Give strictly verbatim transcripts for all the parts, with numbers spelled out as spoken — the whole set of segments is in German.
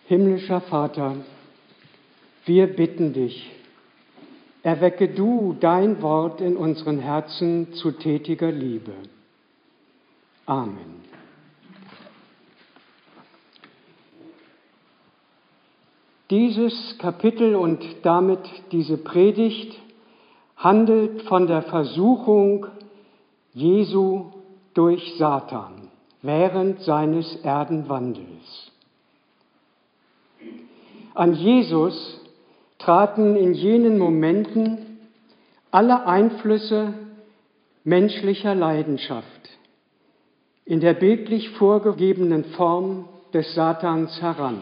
Himmlischer Vater, wir bitten dich, erwecke du dein Wort in unseren Herzen zu tätiger Liebe. Amen. Dieses Kapitel und damit diese Predigt handelt von der Versuchung Jesu durch Satan während seines Erdenwandels. An Jesus traten in jenen Momenten alle Einflüsse menschlicher Leidenschaft in der bildlich vorgegebenen Form des Satans heran.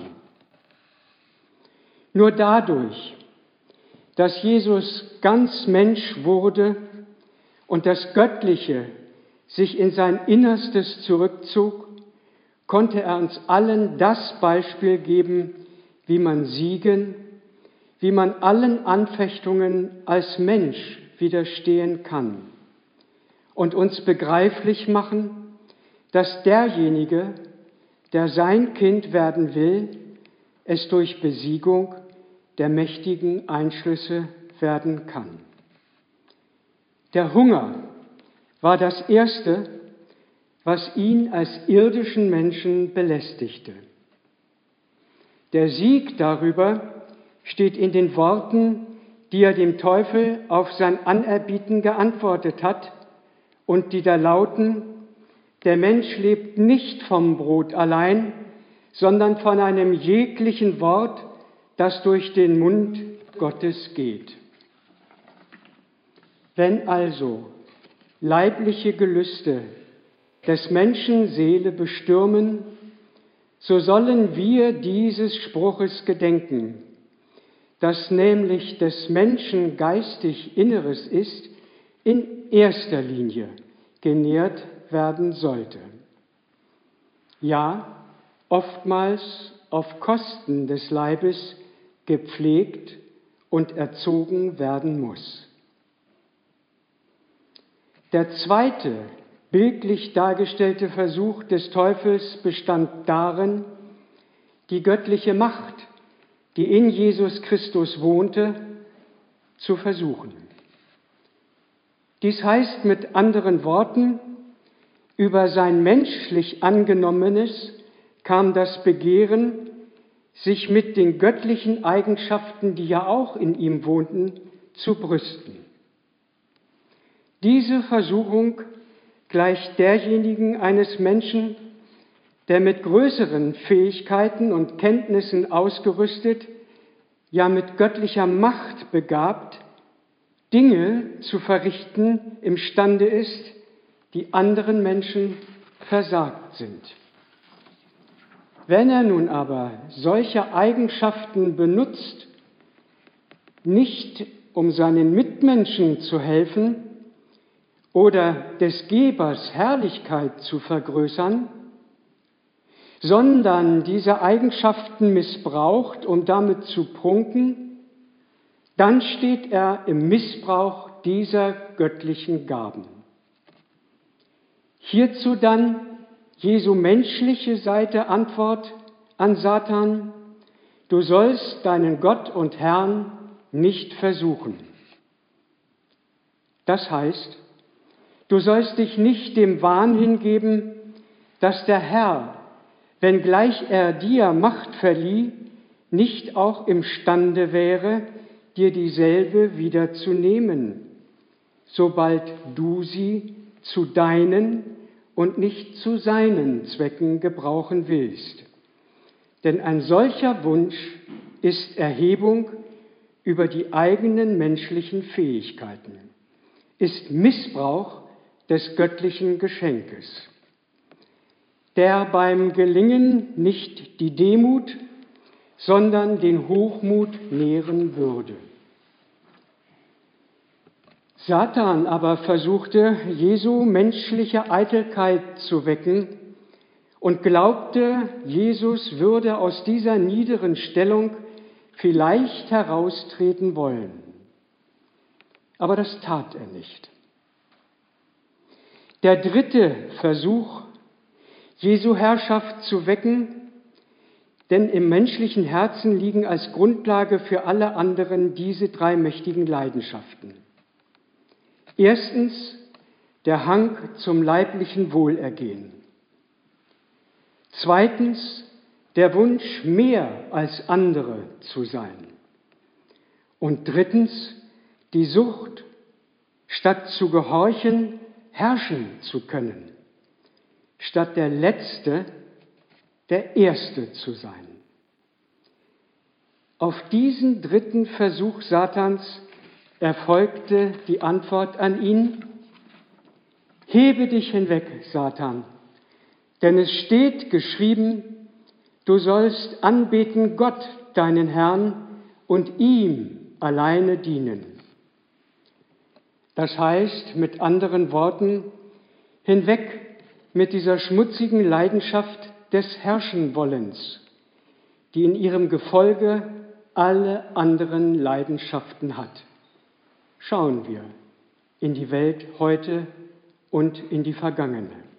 Nur dadurch, dass Jesus ganz Mensch wurde und das Göttliche sich in sein Innerstes zurückzog, konnte er uns allen das Beispiel geben, wie man siegen, wie man allen Anfechtungen als Mensch widerstehen kann und uns begreiflich machen, dass derjenige, der sein Kind werden will, es durch Besiegung der mächtigen Einschlüsse werden kann. Der Hunger war das Erste, was ihn als irdischen Menschen belästigte. Der Sieg darüber steht in den Worten, die er dem Teufel auf sein Anerbieten geantwortet hat und die da lauten: Der Mensch lebt nicht vom Brot allein, sondern von einem jeglichen Wort, das durch den Mund Gottes geht. Wenn also leibliche Gelüste des Menschen Seele bestürmen, so sollen wir dieses Spruches gedenken, dass nämlich des Menschen geistig Inneres ist, in erster Linie genährt werden sollte. Ja, oftmals auf Kosten des Leibes gepflegt und erzogen werden muss. Der zweite, bildlich dargestellte Versuch des Teufels bestand darin, die göttliche Macht, die in Jesus Christus wohnte, zu versuchen. Dies heißt mit anderen Worten, über sein menschlich Angenommenes kam das Begehren, sich mit den göttlichen Eigenschaften, die ja auch in ihm wohnten, zu brüsten. Diese Versuchung gleicht derjenigen eines Menschen, der mit größeren Fähigkeiten und Kenntnissen ausgerüstet, ja mit göttlicher Macht begabt, Dinge zu verrichten imstande ist, die anderen Menschen versagt sind. Wenn er nun aber solche Eigenschaften benutzt, nicht um seinen Mitmenschen zu helfen oder des Gebers Herrlichkeit zu vergrößern, sondern diese Eigenschaften missbraucht, um damit zu prunken, dann steht er im Missbrauch dieser göttlichen Gaben. Hierzu dann Jesu menschliche Seite Antwort an Satan: Du sollst deinen Gott und Herrn nicht versuchen. Das heißt, du sollst dich nicht dem Wahn hingeben, dass der Herr, wenngleich er dir Macht verlieh, nicht auch imstande wäre, dir dieselbe wieder zu nehmen, sobald du sie zu deinen und nicht zu seinen Zwecken gebrauchen willst. Denn ein solcher Wunsch ist Erhebung über die eigenen menschlichen Fähigkeiten, ist Missbrauch des göttlichen Geschenkes, der beim Gelingen nicht die Demut, sondern den Hochmut nähren würde. Satan aber versuchte, Jesu menschliche Eitelkeit zu wecken und glaubte, Jesus würde aus dieser niederen Stellung vielleicht heraustreten wollen. Aber das tat er nicht. Der dritte Versuch, Jesu Herrschaft zu wecken, denn im menschlichen Herzen liegen als Grundlage für alle anderen diese drei mächtigen Leidenschaften. Erstens der Hang zum leiblichen Wohlergehen. Zweitens der Wunsch, mehr als andere zu sein. Und drittens die Sucht, statt zu gehorchen, herrschen zu können, statt der Letzte, der Erste zu sein. Auf diesen dritten Versuch Satans erfolgte die Antwort an ihn: Hebe dich hinweg, Satan, denn es steht geschrieben, du sollst anbeten Gott, deinen Herrn, und ihm alleine dienen. Das heißt, mit anderen Worten, hinweg mit dieser schmutzigen Leidenschaft des Herrschenwollens, die in ihrem Gefolge alle anderen Leidenschaften hat. Schauen wir in die Welt heute und in die vergangene.